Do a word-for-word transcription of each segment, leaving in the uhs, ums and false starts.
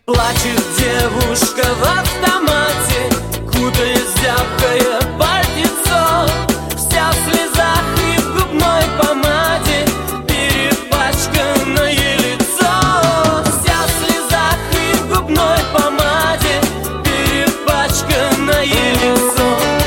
Плачет девушка в автомате, кутаясь в зябкое пальтецо, вся в слезах и в губной помаде, перепачканное лицо. Вся в слезах и в губной помаде, перепачканное лицо.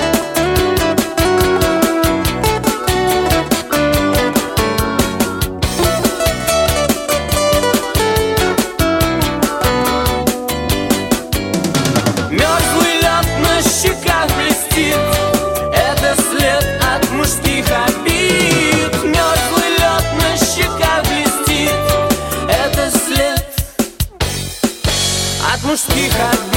Мёрзлый лед на щеках блестит, это след от мужских обид. Мёрзлый лед на щеках блестит, это след от мужских обид.